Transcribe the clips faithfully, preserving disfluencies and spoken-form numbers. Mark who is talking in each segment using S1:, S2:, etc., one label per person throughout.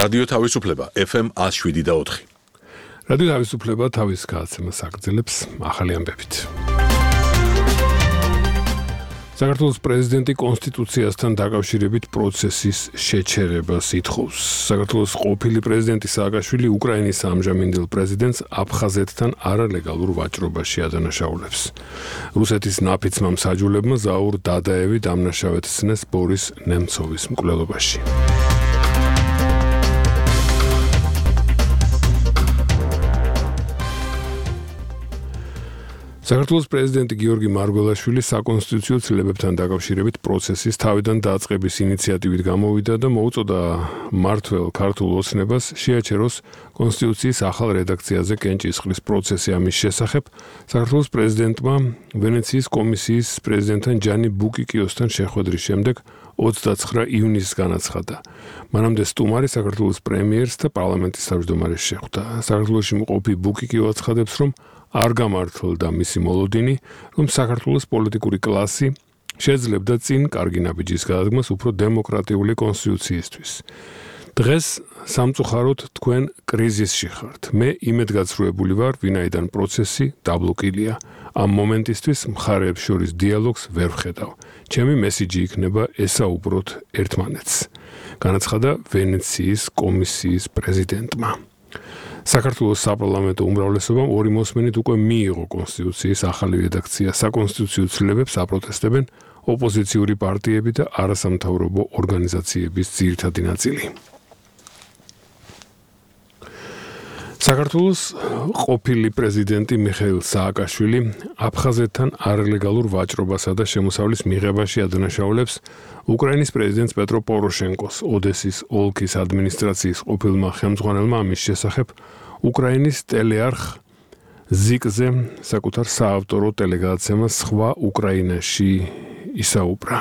S1: რადიო თავისუფლება ეფ ემ one oh seven და four.
S2: რადიო თავისუფლება თავის გააცემას აგრძელებს ახალი ამბებით. საქართველოს პრეზიდენტი კონსტიტუციასთან დაკავშირებით პროცესის შეჩერებას ითხოვს. საქართველოს ყოფილი პრეზიდენტი სააკაშვილი უკრაინის ამჟამინდელ პრეზიდენტს აფხაზეთთან არალეგალურ ვაჭრობაში ადანაშაულებს. რუსეთის ნაფიცმა მსაჯულებმა ზაურ დადაევი დამნაშავեցნეს ბორის ნემცოვის მკვლელობაში. საქართველოს პრეზიდენტი გიორგი მარგველაშვილი საკონსტიტუციო ცვლილებებთან დაკავშირებით პროცესის თავიდან დაწყების ინიციატივით გამოვიდა და მოუწოდა მმართველ ქართულ ოცნებას შეაჩეროს კონსტიტუციის ახალ რედაქციაზე კენჭისყრის პროცესი. ამის შესახებ საქართველოს პრეზიდენტმა ვენეციის კომისიის პრეზიდენტთან ჯანი ბუკიკიოსთან შეხვედრის შემდეგ ოცდაცხრა ივნისს განაცხადა. მანამდე სტუმარი საქართველოს პრემიერს და პარლამენტის თავმჯდომარეს შეხვდა. საქართველოში მყოფი ბუკიკიო აცხადებს, რომ არ გამართლდა მისი მოლოდინი, რომ საქართველოს პოლიტიკური კლასი შეძლებდა წინ კარგი ნაბიჯის გადადგმას უფრო დემოკრატიული კონსტიტუციისთვის. დღეს სამწუხაროდ თქვენ კრიზისში ხართ. მე იმედგაცრუებული ვარ, ვინაიდან პროცესი დაბლოკილია. ამ მომენტისთვის მხარეებს შორის დიალოგს ვერ ვხედავ. ჩემი მესიჯი იქნება ესაუბროთ ერთმანეთს. განაცხადა ვენეციის კომისიის პრეზიდენტმა. საქართველოს საპარლამენტო უმრავლესობამ ორი მოსმენით უკვე მიიღო კონსტიტუციის ახალი რედაქცია. საკონსტიტუციო ცვლილებებს აპროტესტებენ ოპოზიციური პარტიები და არასამთავრობო ორგანიზაციების ძირითადი ნაწილი. საქართველოს ყოფილი პრეზიდენტი მიხეილ სააკაშვილი აფხაზეთთან არალეგალურ ვაჭრობასა და შემოსავლის მიღებაში ადანაშაულებს უკრაინის პრეზიდენტს პეტრო პოროშენკოს. ოდესის ოლქის ადმინისტრაციის ყოფილმა ხელმძღვანელმა ამის შესახებ უკრაინის ტელეარხ ზიკზე საკუთარ საავტორო ტელეგადაცემას სხვა უკრაინაში ისაუბრა.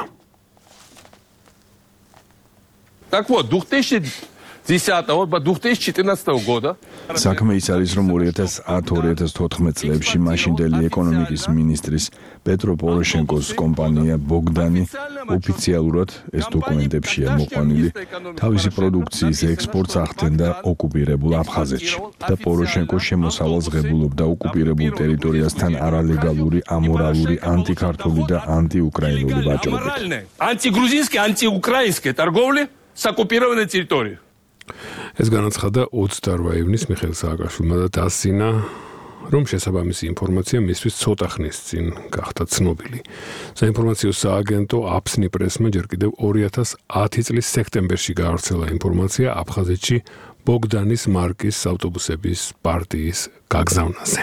S3: Так вот, две тысячи десятого по две тысячи четырнадцатого года
S4: საქმე ის არის, რომ two thousand ten two thousand fourteen წლებში მაშინდელი ეკონომიკის მინისტრის პეტრო პოროშენკოს კომპანია ბოგდანი ოფიციალურად ეს დოკუმენტებშია მოყვანილი თავისი პროდუქციის ექსპორტს ახდენდა ოკუპირებულ აფხაზეთში და პოროშენკო შემოსავალს ღებულობდა ოკუპირებულ ტერიტორიასთან არალეგალური, ამორალური, ანტიქართული და ანტიუკრაინული ვაჭრობით.
S3: Антигрузинской, антиукраинской торговли с оккупированной территорией.
S2: ეს განაცხადა ოცდაორი ივნისს მიხეილ სააკაშვილმა და დასძინა, რომ შესაბამისი ინფორმაცია მისთვის ცოტა ხნის წინ გახდა ცნობილი. საინფორმაციო სააგენტო აფსნი პრესმა ჯერ კიდევ ორი ათას ათი წლის სექტემბერში გაავრცელა ინფორმაცია აფხაზეთში ბოგდანის მარკის ავტობუსების პარტიის გაგზავნაზე.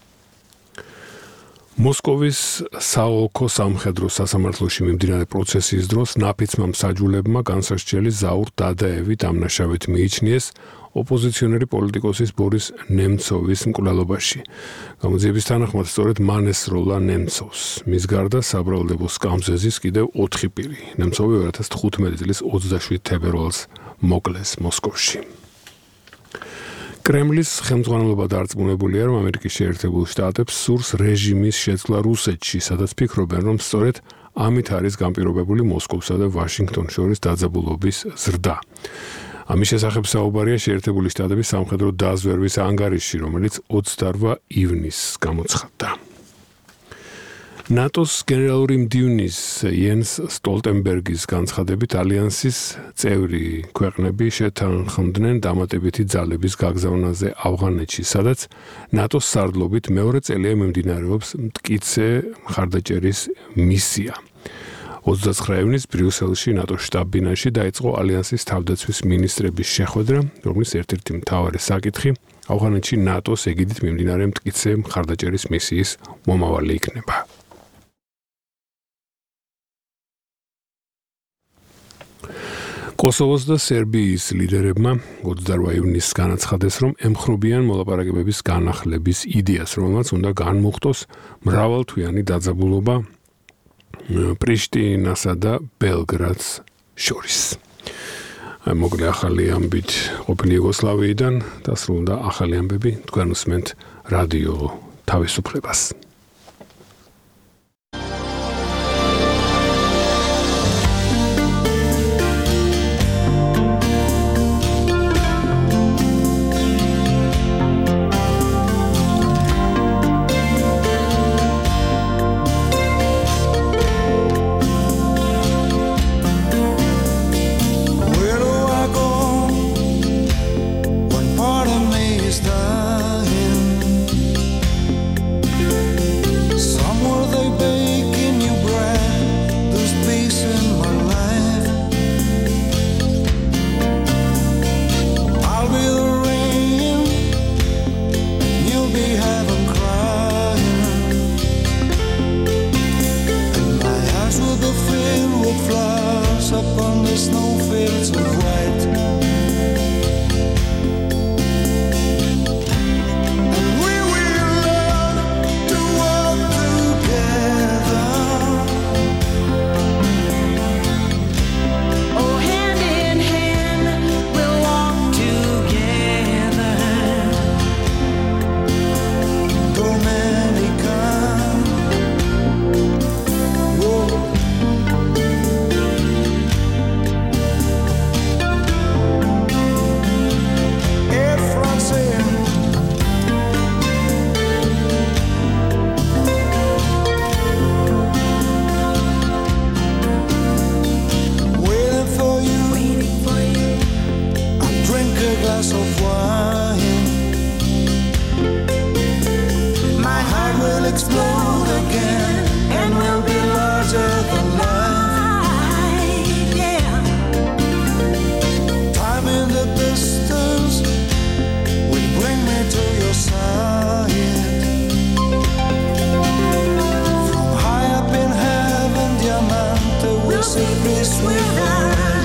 S2: მოსკოვის საოლქო სამხედრო სასამართლოში მიმდინარე პროცესის დროს ნაფიცმა მსაჯულებმა განსასჯელი ზაურ დადაევი დამნაშავედ მიიჩნიეს ოპოზიციონერი პოლიტიკოსის ბორის ნემცოვის მკვლელობაში. გამოძიების თანახმად სწორედ მან ესროლა ნემცოვს. მის გარდა საბრალდებო სკამზე კიდევ ოთხი პირი. ნემცოვი two thousand fifteen წლის ოცდაშვიდ თებერვალს მოკლეს მოსკოვში. კრემლის ხელმძღვანელობა დარწმუნებულია, რომ ამერიკის შეერთებულ შტატებს სურს რეჟიმის შეცვლა რუსეთში, სადაც ფიქრობენ, რომ სწორედ ამით არის განპირობებული მოსკოვსა და ვაშინგტონს შორის დაძაბულობის ზრდა. ამის შესახებ საუბარია შეერთებული შტატების სამხედრო დაზვერვის ანგარიშში, რომელიც ოცდაორი ივნისს გამოცხადდა. ნატოს გენერალური მდივნის იენს სტოლტენბერგის განცხადებით ალიანსის წევრი ქვეყნები შეთანხმდნენ დამატებითი ძალების გაგზავნაზე ავღანეთში, სადაც ნატოს სარდლობით მეორე წელია მიმდინარეობს მტკიცე მხარდაჭერის მისია. ოცდაცხრა ივნისს ბრიუსელში ნატოს შტაბ-ბინაში დაიწყო ალიანსის თავდაცვის მინისტრების შეხვედრა, რომლის ერთ-ერთი მთავარი საკითხი ავღანეთში ნატოს ეგიდით მიმდინარე მტკიცე მხარდაჭერის მისიის მომავალი იქნება. კოსოვოს და სერბიის ლიდერებმა ოცდაორი ივნისს განაცხადეს, რომ ემხრობიან მოლაპარაკებების განახლების იდეას, რომელმაც უნდა განმუხტოს მრავალთვიანი დაძაბულობა პრიშტინასა და ბელგრადს შორის. მოკლე ახალი ამბით ყოფილი იუგოსლავიიდან დასრულდა ახალი ამბები. თქვენ უსმენთ რადიო თავისუფლებას.
S5: the field with flowers upon the snowfields of white. And we will learn to walk together.
S6: Oh, hand in hand we'll walk together.
S5: Domenica. Glass of wine, my heart will explode again and will be larger than life.
S6: Yeah.
S5: Time in the distance will bring me to your side. From high up in heaven, Diamante will see peace with us.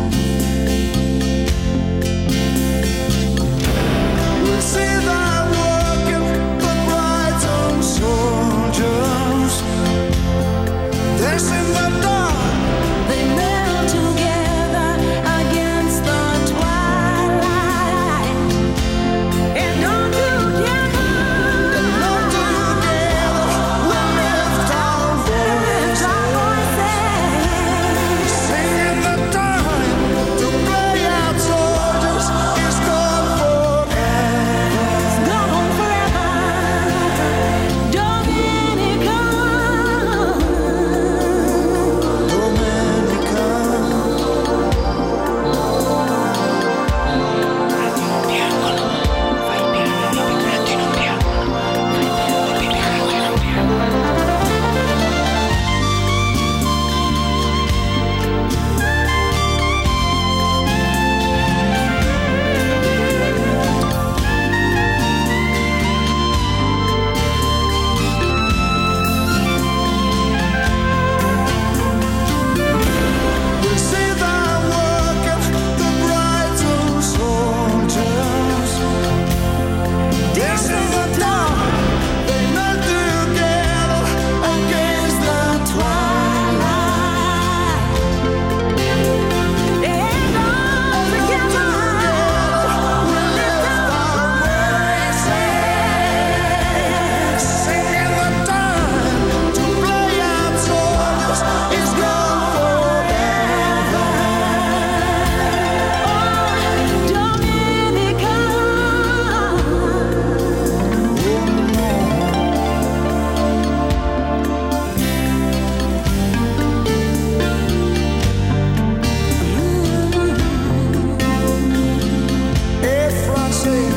S5: See them working, the bright young soldiers, dancing in the dark.
S6: They knelt together against the twilight, and on together,
S5: And all together we'll lift our voices, singing the time to play out soldiers is gone forever.
S6: gone forever. Dominica.
S5: Domenica. We see them working, the bright young soldiers, dancing in the dark. They knelt together against the twilight.
S6: And all together,
S5: We'll lift our voices, singing the time to play out soldiers is gone forever.
S6: Dominica.
S5: Et français.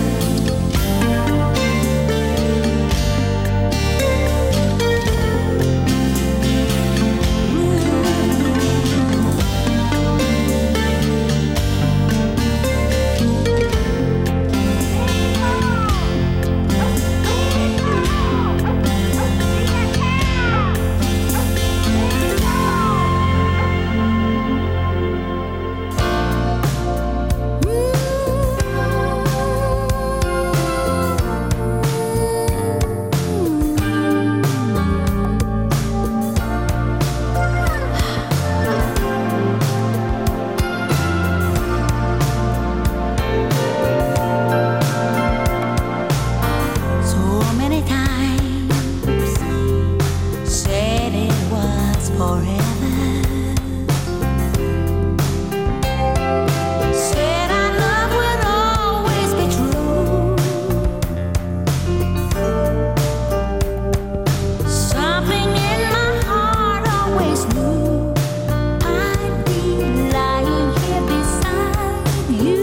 S6: So many times said it was forever. Said our love would always be true. Something in my heart always knew I'd be lying here beside you.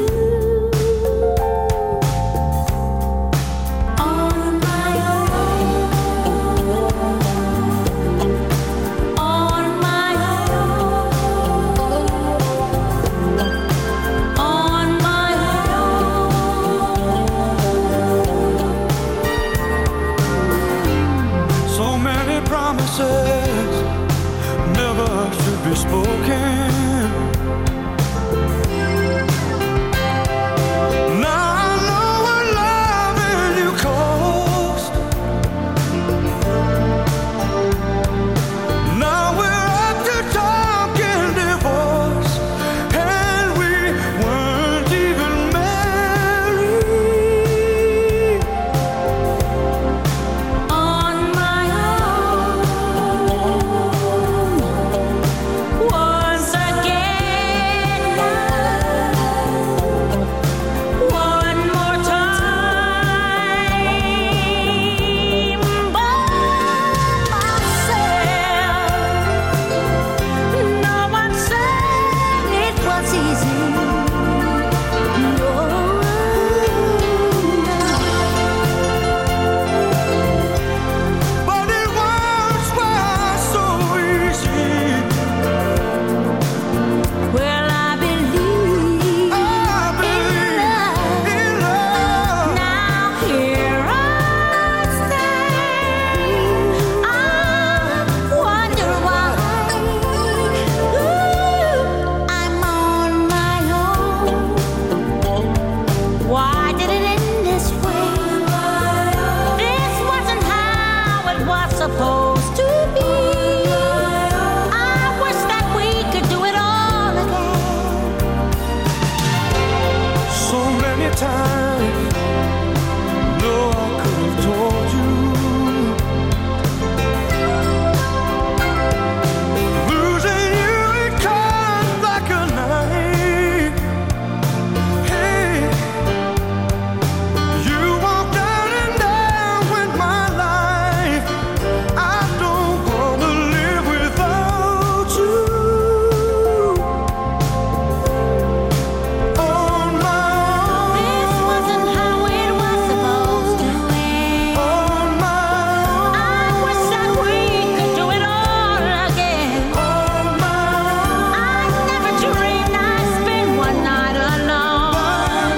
S6: On my own, on my
S5: be spoken. Now I know what loving you cost. Now we're up to talking divorce, and we weren't even married.
S6: On my own, once again, one more time, by myself. No one said it was easy. No.
S5: But it once was so easy.
S6: Well, I believe
S5: I believe in love.
S6: now here I stand. I wonder why. Ooh, I'm on my own. Why did it end this way? This wasn't how it was supposed to be. I wish that we could do it all again.
S5: So many times, no, I could have told you. Losing you, it comes like a knife. Hey, you walked down and down with my life. I don't wanna live without you. On my
S6: This
S5: own,
S6: wasn't how it was supposed to end.
S5: on my
S6: I wish that we could do it all again.
S5: own, on my
S6: I never dreamed I'd spend one night alone.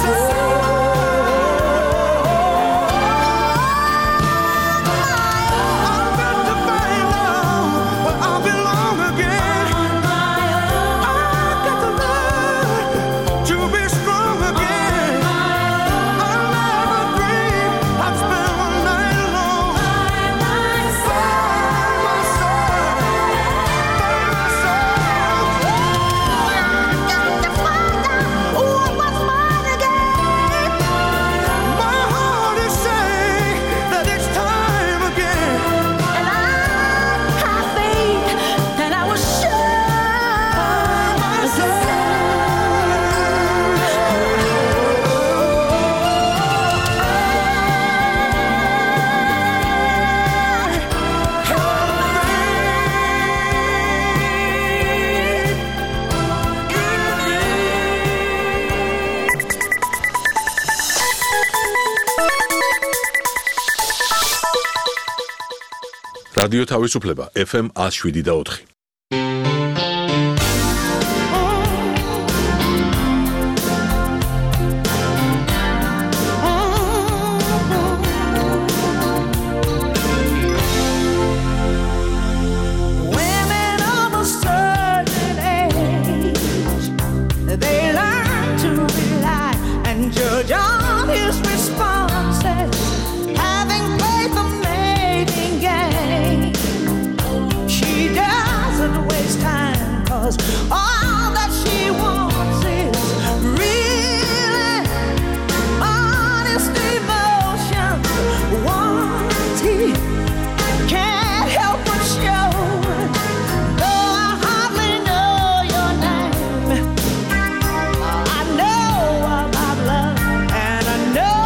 S5: I've got to find out where I belong again. I've got to learn to be strong again. I never dreamed I'd spend one night alone. By myself, by myself.
S6: Got to find out what was mine again.
S5: My heart is saying that it's time again.
S6: And I have faith that I will show
S1: რადიო თავისუფლება ეფ ემ one oh seven და four.
S6: women of a certain age. They learn to rely and judge on his responses, having played the mating game. She doesn't waste time, 'cause all that she wants is really honest emotion. Once he can't help but show, though I hardly know your name. I know about love, and I know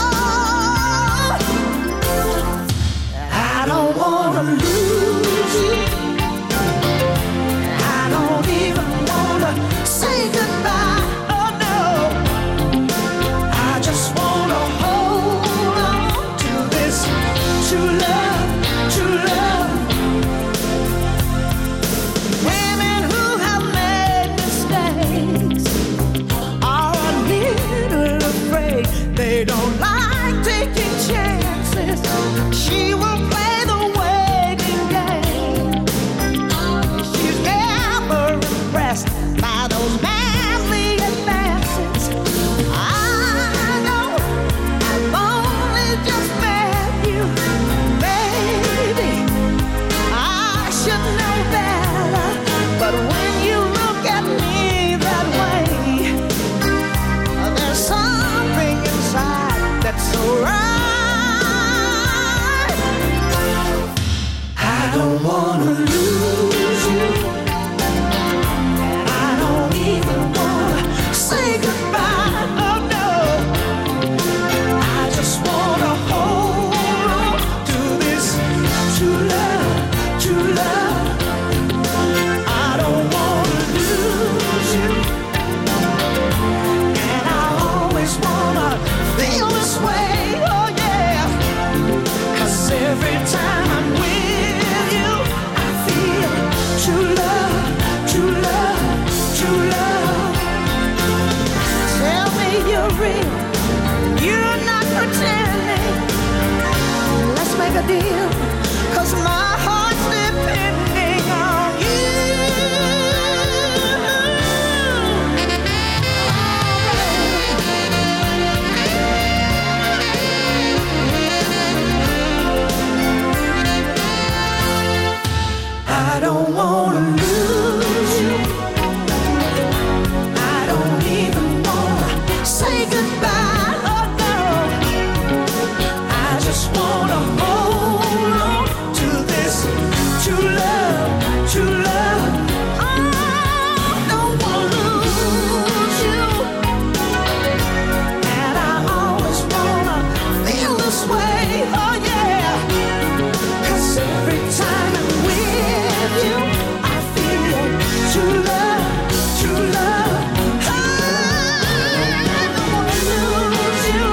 S6: I don't wanna lose you. I don't even
S5: don't wanna lose you. I don't even wanna say goodbye. Oh no. I just wanna hold on to this true love, true love. I don't wanna lose you. And I always wanna feel this way. Oh yeah. 'Cause every time I'm with you, I feel true love, true love, true love. Tell me you're real, you're not pretending. Let's make a deal, 'cause my heart's depending on you. I don't wanna lose you. I don't even wanna say goodbye. Oh no. I just wanna hold on to this true love, true love. I don't wanna lose you. And I always wanna feel this way. Oh yeah. 'Cause every time I'm with you, I feel true love, true love. I don't wanna lose you.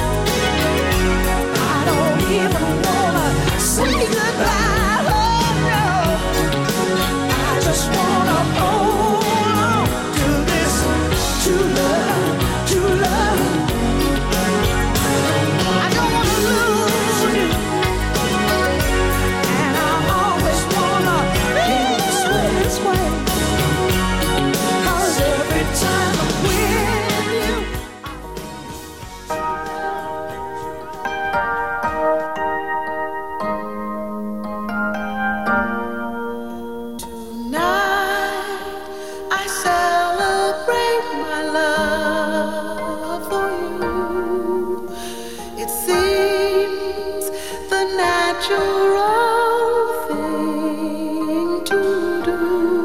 S5: I don't even wanna say goodbye. Oh no. I just wanna hold on to this true love, true love. I don't wanna lose you. And I always wanna feel this way, this way. 'Cause every time I'm with you, tonight I celebrate my love for you. It seems the natural thing to do.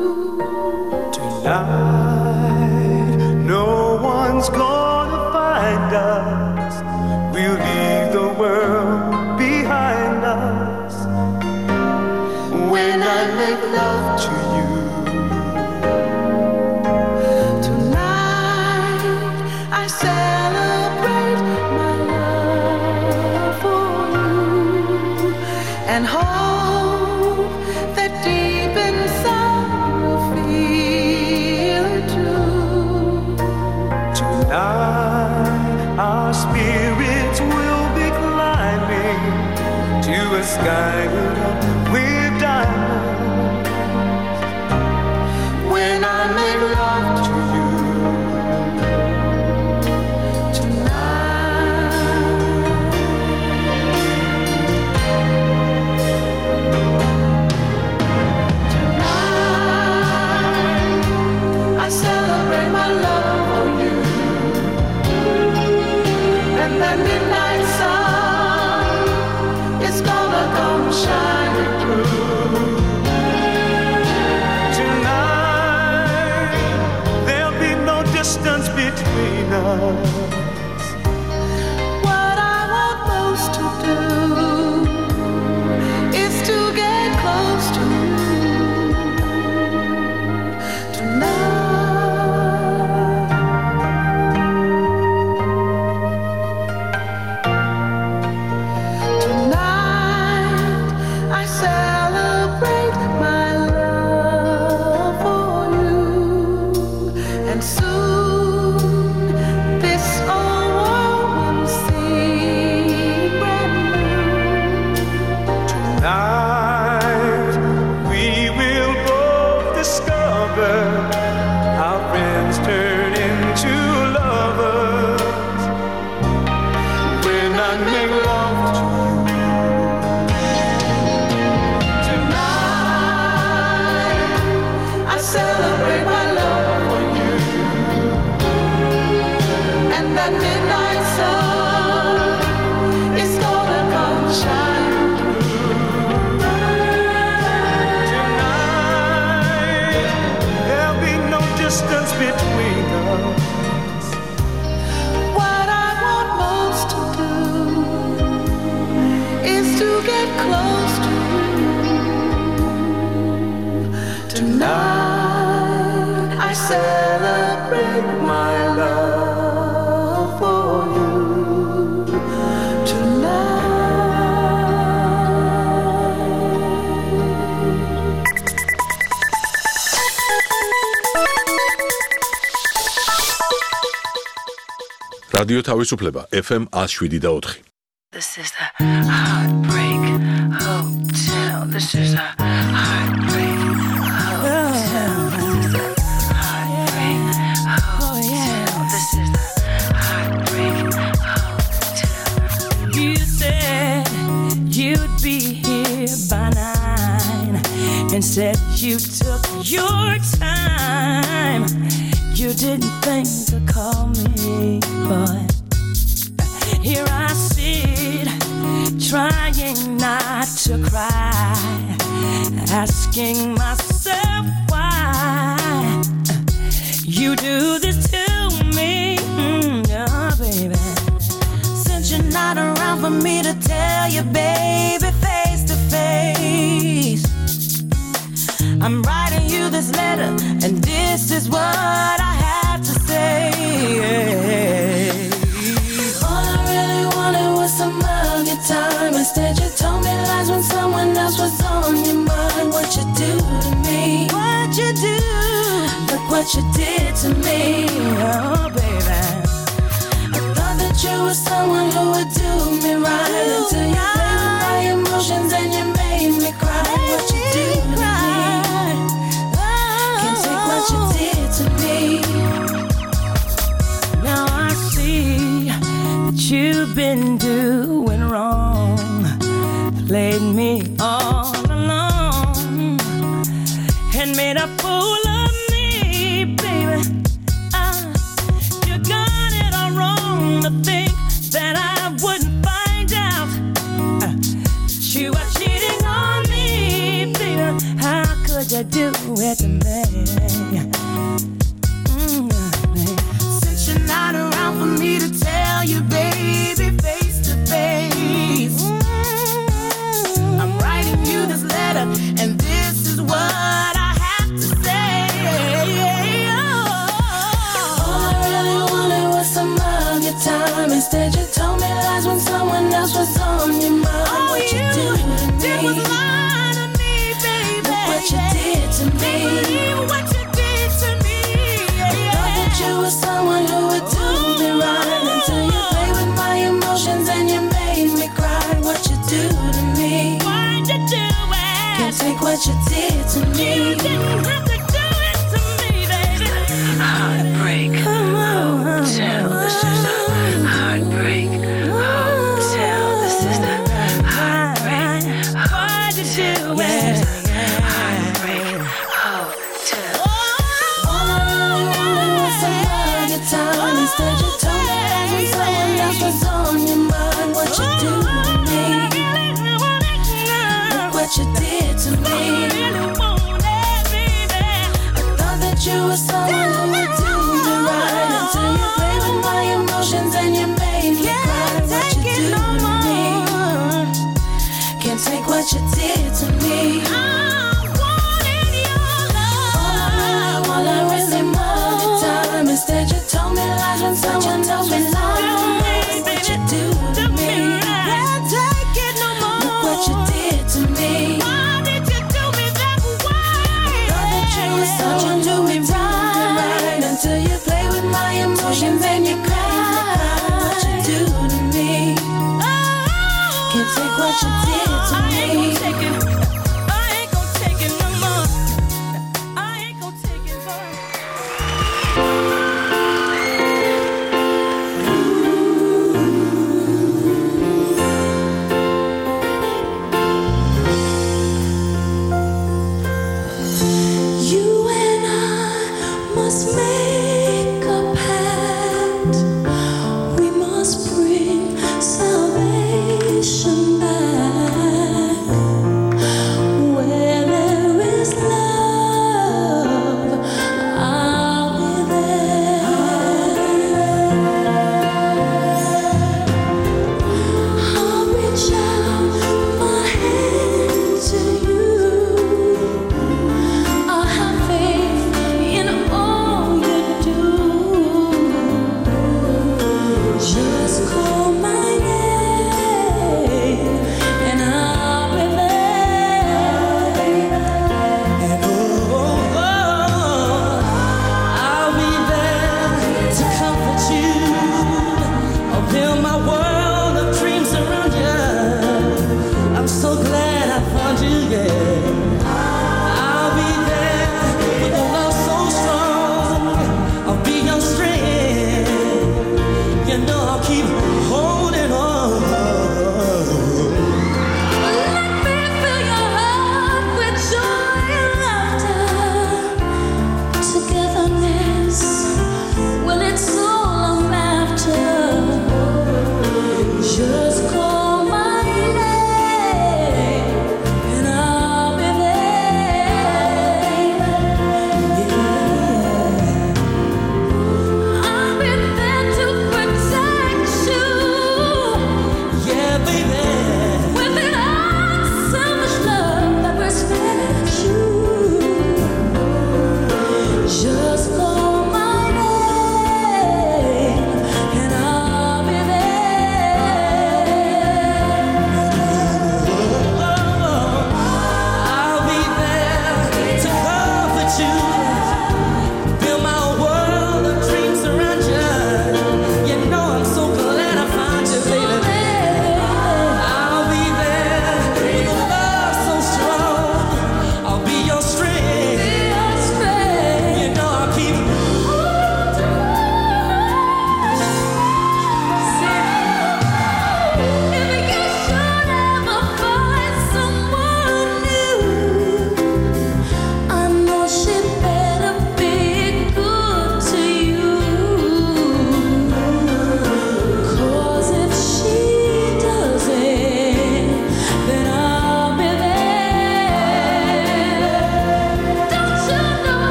S7: Tonight, no one's gonna find us. We'll leave the world behind us. When I make love to you,
S5: Tonight I celebrate my love for you and hope that deep inside you'll feel it too.
S7: tonight our spirits will be climbing to a sky lit up with diamonds.
S5: When I make love to you tonight, tonight I celebrate my love for you, and that midnight sun is gonna come shining through.
S7: Tonight there'll be no distance between us.
S5: What I want most to do is to get close to you tonight. Tonight I celebrate my love for you, and soon this
S7: between us.
S5: What I want most to do is to get close to you. Tonight I celebrate my love for you.
S1: რადიო თავისუფლება F M one oh seven და four.
S8: This is the Heartbreak Hotel. This is the Heartbreak Hotel. This is the Heartbreak Hotel. You said you'd be here by nine, and said you took your time. You didn't think to call me, but here I sit, trying not to cry, asking myself why you do this to me, mm, oh, baby. Since you're not around for me to tell you, baby, face to face, I'm writing you this letter, and this is what I have to say. All I really wanted was some of your time. Instead, you told me lies when someone else was on your mind. What you do to me? What you do? Look what you did to me, oh baby. I thought that you were someone who would do me right until you played with my emotions and you made me cry. What you do to me? What you did to me. Now I see that you've been doing wrong, played me all along, and made a fool of me, baby. Uh, you got it all wrong to think that I wouldn't find out uh, that you were cheating on me, baby. How could you do it to me? Since you're not around for me to tell you, baby, face to face, I'm writing you this letter, and this is what I have to say. All I really wanted was some of your time. Instead, you told me lies when someone else was on your mind. Oh, what you, you do to me? Was lying to me, baby. Look what you did to me. What you did to me. I thought that you were someone who would do me right until you played with my emotions and you made me cry. What you do to me? Why'd you do it? Can't take what you did to me. You didn't have to do it to me, baby. Heartbreak Hotel. This is the Heartbreak Hotel. This is the Heartbreak Hotel. Why'd you do it? Heartbreak Hotel. All I really wanted was some of your time. Instead, you told me that when someone else was on your mind. What you do to me? Look what you did to me. I thought that you were someone who would do me right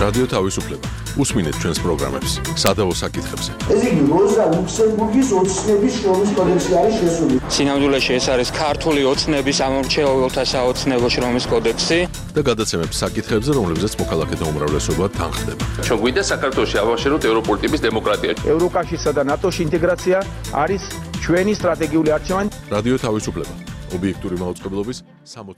S1: რადიო თავისუფლება. უსმინეთ ჩვენს პროგრამებს. სადავო საკითხებზე.
S9: ეს იგი როზა ლუქსემბურგის ოცნების შრომის კოდექსი არის შესული.
S10: სინამდვილეში ეს არის ქართული ოცნების ამორჩეულთა საოცნებო შრომის კოდექსი
S1: და გადაცემებს საკითხებზე, რომლებზეც მოქალაქეთა უმრავლესობა თანხდება.
S3: ჩვენ გვინდა საქართველოში ავაშენოთ ევროპული ტიპის დემოკრატია.
S9: ევროკავშირსა და ნატოში ინტეგრაცია არის ჩვენი სტრატეგიული არჩევანი.
S1: რადიო თავისუფლება. ობიექტური მაუწყებლობის